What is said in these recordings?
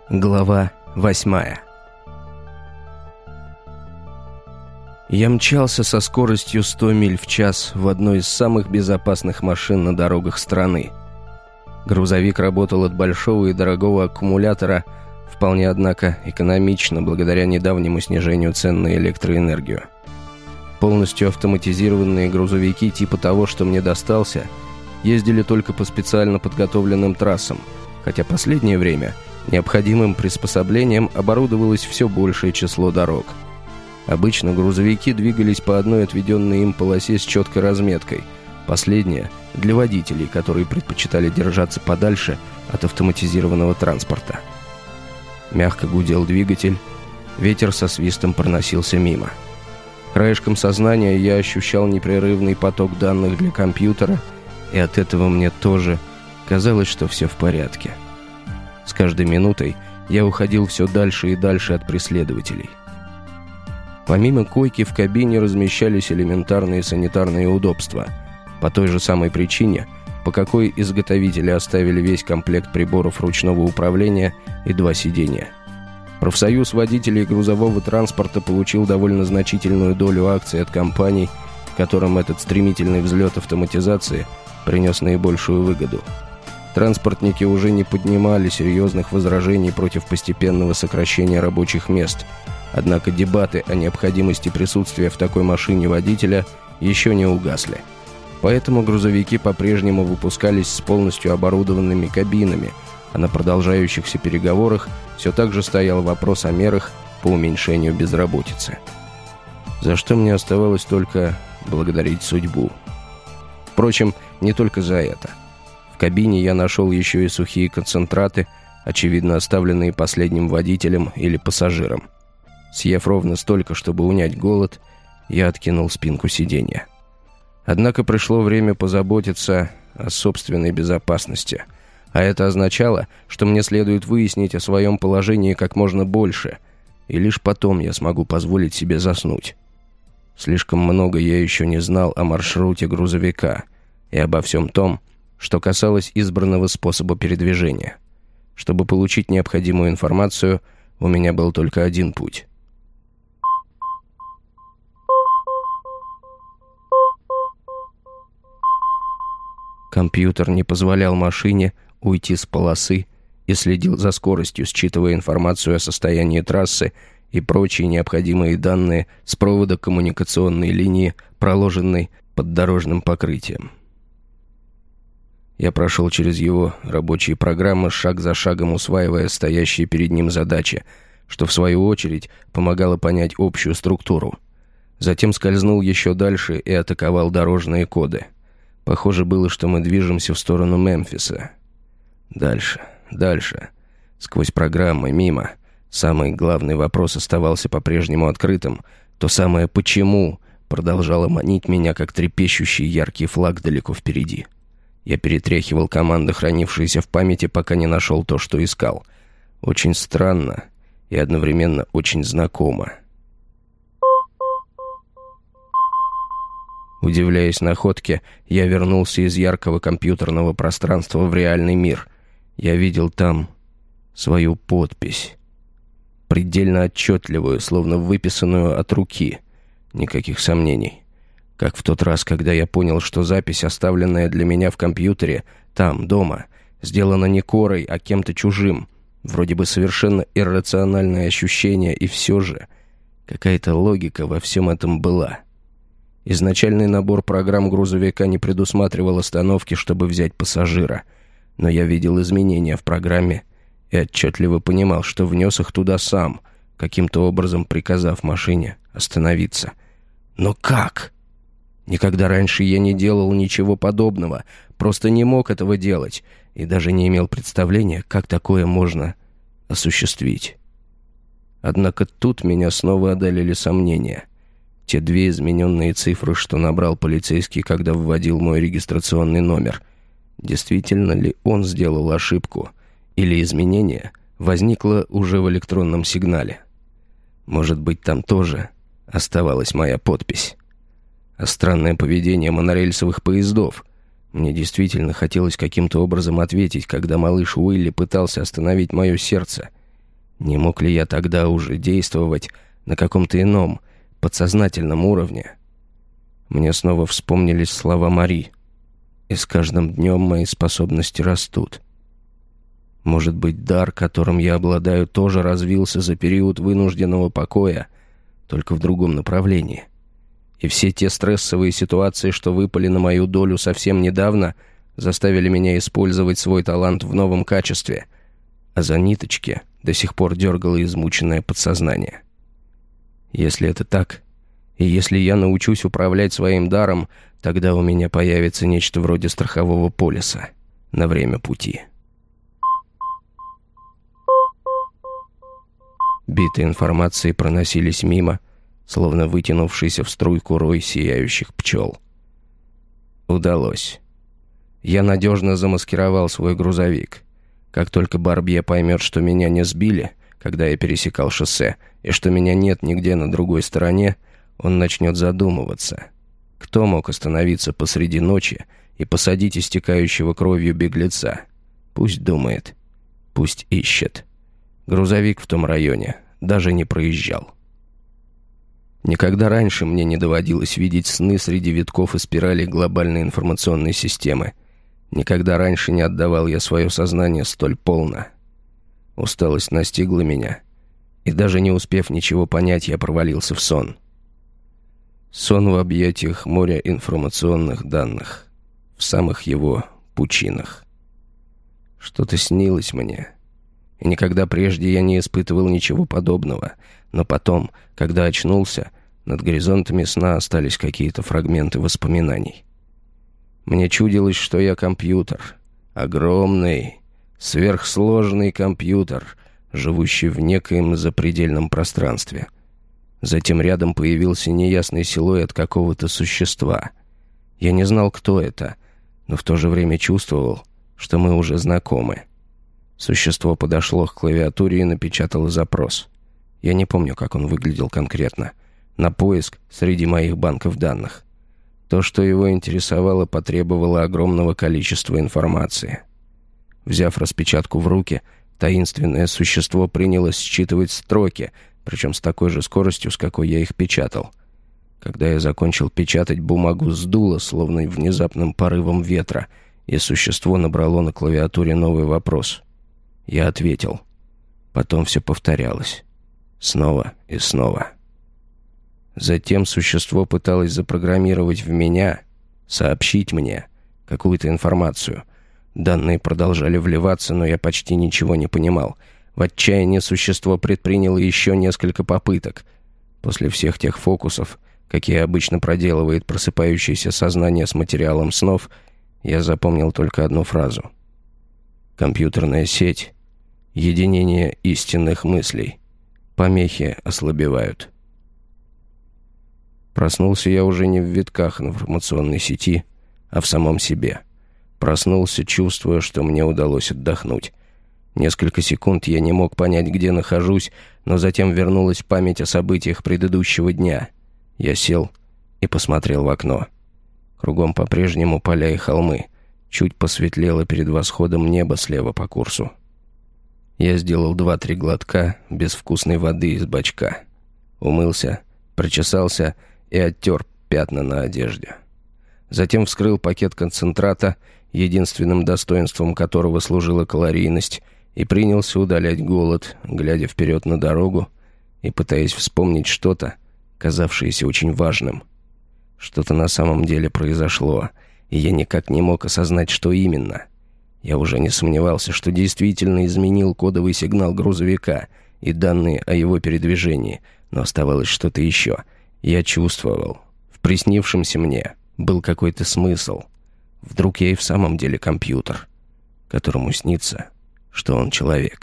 Глава 8. Я мчался со скоростью 100 миль в час в одной из самых безопасных машин на дорогах страны. Грузовик работал от большого и дорогого аккумулятора, вполне, однако, экономично, благодаря недавнему снижению цен на электроэнергию. Полностью автоматизированные грузовики типа того, что мне достался, ездили только по специально подготовленным трассам, хотя последнее время необходимым приспособлением оборудовалось все большее число дорог. Обычно грузовики двигались по одной отведенной им полосе с четкой разметкой. Последняя – для водителей, которые предпочитали держаться подальше от автоматизированного транспорта. Мягко гудел двигатель, ветер со свистом проносился мимо. Краешком сознания я ощущал непрерывный поток данных для компьютера, и от этого мне тоже казалось, что все в порядке. С каждой минутой я уходил все дальше и дальше от преследователей. Помимо койки в кабине размещались элементарные санитарные удобства, по той же самой причине, по какой изготовители оставили весь комплект приборов ручного управления и 2 сиденья. Профсоюз водителей грузового транспорта получил довольно значительную долю акций от компаний, которым этот стремительный взлет автоматизации принес наибольшую выгоду. Транспортники уже не поднимали серьезных возражений против постепенного сокращения рабочих мест, однако дебаты о необходимости присутствия в такой машине водителя еще не угасли. Поэтому грузовики по-прежнему выпускались с полностью оборудованными кабинами, а на продолжающихся переговорах все так же стоял вопрос о мерах по уменьшению безработицы. За что мне оставалось только благодарить судьбу. Впрочем, не только за это. В кабине я нашел еще и сухие концентраты, очевидно оставленные последним водителем или пассажиром. Съев ровно столько, чтобы унять голод, я откинул спинку сиденья. Однако пришло время позаботиться о собственной безопасности, а это означало, что мне следует выяснить о своем положении как можно больше, и лишь потом я смогу позволить себе заснуть. Слишком много я еще не знал о маршруте грузовика и обо всем том, что касалось избранного способа передвижения. Чтобы получить необходимую информацию, у меня был только один путь. Компьютер не позволял машине уйти с полосы и следил за скоростью, считывая информацию о состоянии трассы и прочие необходимые данные с провода коммуникационной линии, проложенной под дорожным покрытием. Я прошел через его рабочие программы, шаг за шагом усваивая стоящие перед ним задачи, что в свою очередь помогало понять общую структуру. Затем скользнул еще дальше и атаковал дорожные коды. Похоже было, что мы движемся в сторону Мемфиса. Дальше, дальше. Сквозь программы, мимо. Самый главный вопрос оставался по-прежнему открытым. То самое «почему» продолжало манить меня, как трепещущий яркий флаг далеко впереди. Я перетряхивал команды, хранившиеся в памяти, пока не нашел то, что искал. Очень странно и одновременно очень знакомо. Удивляясь находке, я вернулся из яркого компьютерного пространства в реальный мир. Я видел там свою подпись. Предельно отчетливую, словно выписанную от руки. Никаких сомнений. Как в тот раз, когда я понял, что запись, оставленная для меня в компьютере, там, дома, сделана не Корой, а кем-то чужим. Вроде бы совершенно иррациональное ощущение, и все же какая-то логика во всем этом была. Изначальный набор программ грузовика не предусматривал остановки, чтобы взять пассажира. Но я видел изменения в программе и отчетливо понимал, что внес их туда сам, каким-то образом приказав машине остановиться. Но как? Никогда раньше я не делал ничего подобного, просто не мог этого делать и даже не имел представления, как такое можно осуществить. Однако тут меня снова одолели сомнения. Те 2 измененные цифры, что набрал полицейский, когда вводил мой регистрационный номер. Действительно ли он сделал ошибку? Или изменение возникло уже в электронном сигнале? Может быть, там тоже оставалась моя подпись? А странное поведение монорельсовых поездов. Мне действительно хотелось каким-то образом ответить, когда малыш Уилли пытался остановить мое сердце. Не мог ли я тогда уже действовать на каком-то ином, подсознательном уровне? Мне снова вспомнились слова Мари. И с каждым днем мои способности растут. Может быть, дар, которым я обладаю, тоже развился за период вынужденного покоя, только в другом направлении. И все те стрессовые ситуации, что выпали на мою долю совсем недавно, заставили меня использовать свой талант в новом качестве, а за ниточки до сих пор дергало измученное подсознание. Если это так, и если я научусь управлять своим даром, тогда у меня появится нечто вроде страхового полиса на время пути. Биты информации проносились мимо, словно вытянувшийся в струйку рой сияющих пчел. Удалось. Я надежно замаскировал свой грузовик. Как только Барбье поймет, что меня не сбили, когда я пересекал шоссе, и что меня нет нигде на другой стороне, он начнет задумываться. Кто мог остановиться посреди ночи и посадить истекающего кровью беглеца? Пусть думает, пусть ищет. Грузовик в том районе даже не проезжал. Никогда раньше мне не доводилось видеть сны среди витков и спиралей глобальной информационной системы. Никогда раньше не отдавал я свое сознание столь полно. Усталость настигла меня, и даже не успев ничего понять, я провалился в сон. Сон в объятиях моря информационных данных, в самых его пучинах. Что-то снилось мне, и никогда прежде я не испытывал ничего подобного, но потом, когда очнулся, над горизонтами сна остались какие-то фрагменты воспоминаний. Мне чудилось, что я компьютер, огромный, сверхсложный компьютер, живущий в некоем запредельном пространстве. Затем рядом появился неясный силуэт какого-то существа. Я не знал, кто это, но в то же время чувствовал, что мы уже знакомы. Существо подошло к клавиатуре и напечатало запрос. Я не помню, как он выглядел конкретно. На поиск среди моих банков данных. То, что его интересовало, потребовало огромного количества информации. Взяв распечатку в руки, таинственное существо принялось считывать строки, причем с такой же скоростью, с какой я их печатал. Когда я закончил печатать, бумагу сдуло, словно внезапным порывом ветра, и существо набрало на клавиатуре новый вопрос. Я ответил. Потом все повторялось. Снова и снова. Затем существо пыталось запрограммировать в меня, сообщить мне какую-то информацию. Данные продолжали вливаться, но я почти ничего не понимал. В отчаянии существо предприняло еще несколько попыток. После всех тех фокусов, какие обычно проделывает просыпающееся сознание с материалом снов, я запомнил только одну фразу. Компьютерная сеть, единение истинных мыслей. Помехи ослабевают. Проснулся я уже не в витках информационной сети, а в самом себе. Проснулся, чувствуя, что мне удалось отдохнуть. Несколько секунд я не мог понять, где нахожусь, но затем вернулась память о событиях предыдущего дня. Я сел и посмотрел в окно. Кругом по-прежнему поля и холмы. Чуть посветлело перед восходом небо слева по курсу. Я сделал 2-3 глотка безвкусной воды из бачка. Умылся, причесался и оттер пятна на одежде. Затем вскрыл пакет концентрата, единственным достоинством которого служила калорийность, и принялся удалять голод, глядя вперед на дорогу и пытаясь вспомнить что-то, казавшееся очень важным. Что-то на самом деле произошло, и я никак не мог осознать, что именно. Я уже не сомневался, что действительно изменил кодовый сигнал грузовика и данные о его передвижении, но оставалось что-то еще. Я чувствовал, в приснившемся мне был какой-то смысл. Вдруг я и в самом деле компьютер, которому снится, что он человек.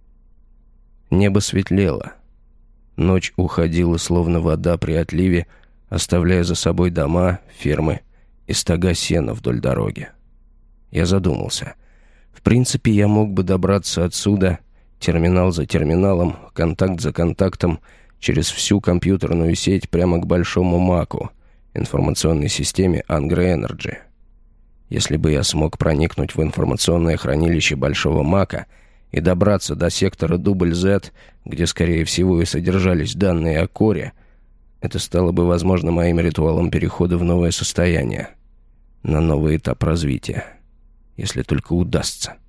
Небо светлело. Ночь уходила, словно вода при отливе, оставляя за собой дома, фермы и стога сена вдоль дороги. Я задумался. В принципе, я мог бы добраться отсюда, терминал за терминалом, контакт за контактом, через всю компьютерную сеть прямо к Большому Маку, информационной системе Angry Energy. Если бы я смог проникнуть в информационное хранилище Большого Мака и добраться до сектора Дубль Z, где, скорее всего, и содержались данные о Коре, это стало бы, возможно, моим ритуалом перехода в новое состояние, на новый этап развития, если только удастся.